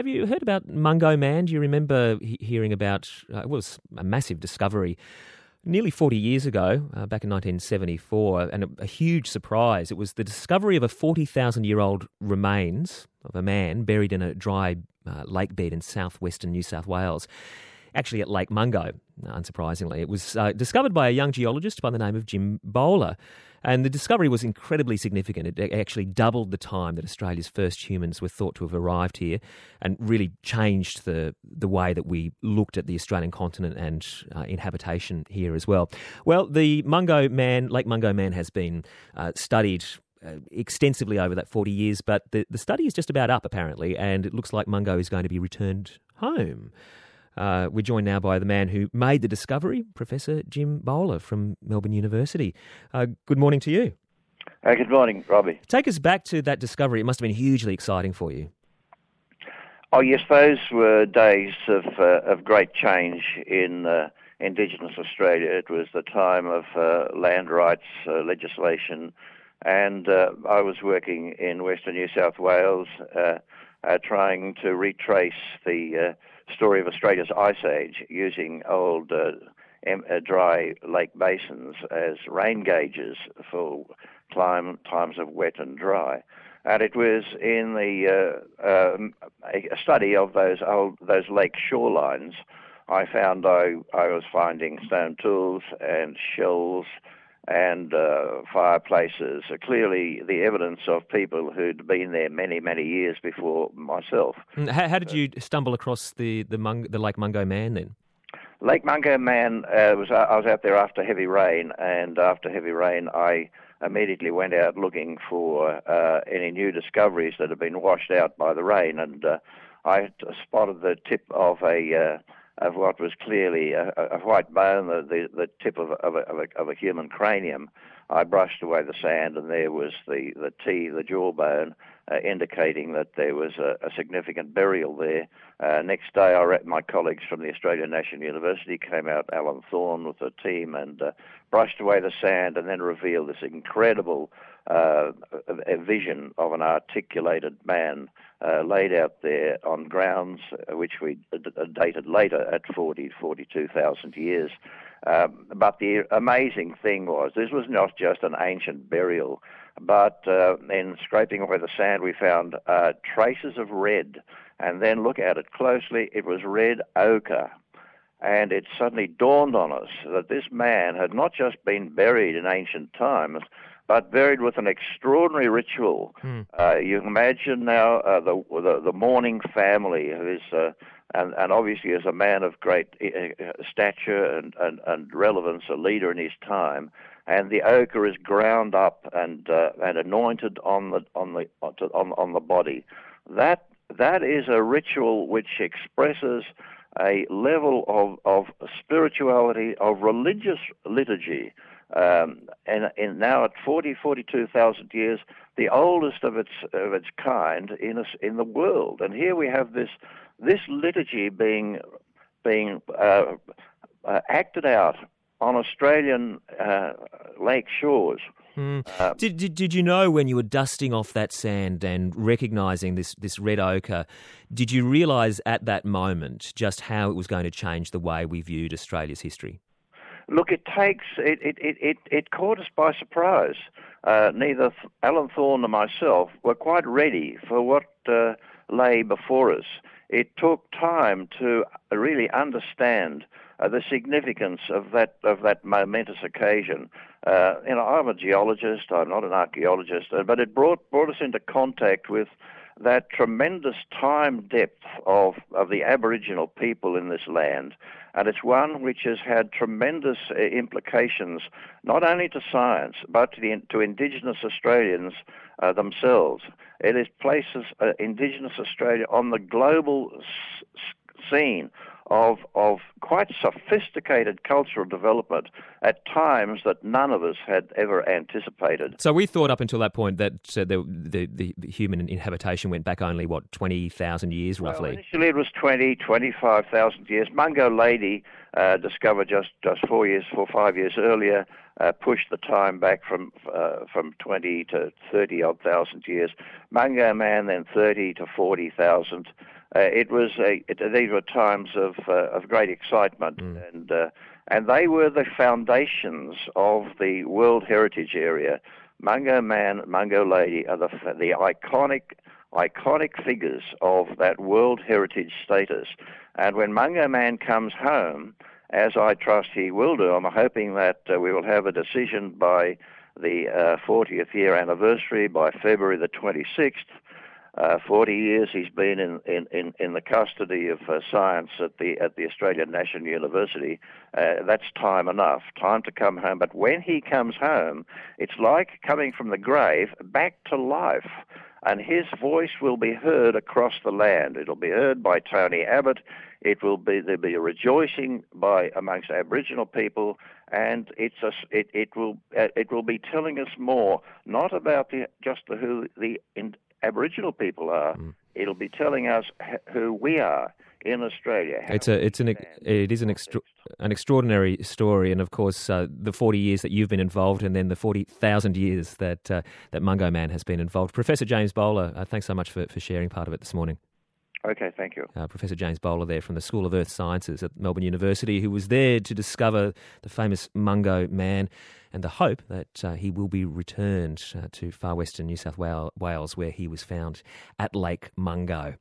you heard about Mungo Man? Do you remember hearing about, it was a massive discovery nearly 40 years ago, back in 1974, and a huge surprise. It was the discovery of a 40,000-year-old remains of a man buried in a dry lake bed in southwestern New South Wales, actually at Lake Mungo, unsurprisingly. It was discovered by a young geologist by the name of Jim Bowler, and the discovery was incredibly significant. It actually doubled the time that Australia's first humans were thought to have arrived here, and really changed the way that we looked at the Australian continent and inhabitation here as well. Well, the Mungo Man, Lake Mungo Man, has been studied extensively over that 40 years, but the study is just about up, apparently, and it looks like Mungo is going to be returned home. We're joined now by the man who made the discovery, Professor Jim Bowler from Melbourne University. Good morning to you. Good morning, Robbie. Take us back to that discovery. It must have been hugely exciting for you. Oh yes, those were days of great change in Indigenous Australia. It was the time of land rights legislation, and I was working in Western New South Wales trying to retrace the story of Australia's ice age using old dry lake basins as rain gauges for times of wet and dry. And it was in a study of those lake shorelines I found I was finding stone tools and shells and fireplaces, clearly the evidence of people who'd been there many, many years before myself. How did you stumble across the Lake Mungo Man then? Lake Mungo Man, I was out there after heavy rain, and after heavy rain I immediately went out looking for any new discoveries that had been washed out by the rain, and I spotted the tip of what was clearly a white bone, the tip of a human cranium. I brushed away the sand, and there was the jawbone, indicating that there was a significant burial there. Next day, my colleagues from the Australian National University came out, Alan Thorne with a team, and brushed away the sand, and then revealed this incredible a vision of an articulated man laid out there on grounds which we dated later at 42,000 years. But the amazing thing was, this was not just an ancient burial, but in scraping away the sand we found traces of red, and then look at it closely, it was red ochre. And it suddenly dawned on us that this man had not just been buried in ancient times, but buried with an extraordinary ritual. You can imagine now the mourning family, who is, and obviously is a man of great stature and relevance, a leader in his time. And the ochre is ground up and anointed on the body. That is a ritual which expresses a level of spirituality, of religious liturgy, and now at 42,000 years, the oldest of its kind in the world. And here we have this liturgy being acted out on Australian lake shores. Did you know when you were dusting off that sand and recognising this red ochre, did you realise at that moment just how it was going to change the way we viewed Australia's history? Look, it caught us by surprise. Neither Alan Thorne nor myself were quite ready for what lay before us. It took time to really understand the significance of that momentous occasion. I'm a geologist. I'm not an archaeologist, but it brought us into contact with that tremendous time depth of the Aboriginal people in this land, and it's one which has had tremendous implications not only to science but to Indigenous Australians themselves. It places Indigenous Australia on the global scene of quite sophisticated cultural development at times that none of us had ever anticipated. So we thought up until that point that the human inhabitation went back only, 20,000 years roughly? Well, initially it was 25,000 years. Mungo Lady, discovered just 4 or 5 years earlier, pushed the time back from 20 to 30 odd thousand years. Mungo Man then 30 to 40,000. These were times of great excitement, and they were the foundations of the World Heritage Area. Mungo Man, Mungo Lady are the iconic figures of that World Heritage status. And when Mungo Man comes home, as I trust he will do, I'm hoping that we will have a decision by the 40th year anniversary by February the 26th. 40 years he's been in the custody of science at the Australian National University. That's time enough, time to come home. But when he comes home, it's like coming from the grave back to life, and his voice will be heard across the land. It'll be heard by Tony Abbott. There'll be a rejoicing amongst Aboriginal people, and it will be telling us more, not about who the Aboriginal people are. It'll be telling us who we are in Australia. It is an extraordinary story, and of course the 40 years that you've been involved, and then the 40,000 years that Mungo Man has been involved. Professor James Bowler, thanks so much for sharing part of it this morning. Okay, thank you. Professor James Bowler there from the School of Earth Sciences at Melbourne University, who was there to discover the famous Mungo Man and the hope that he will be returned to far western New South Wales, where he was found at Lake Mungo.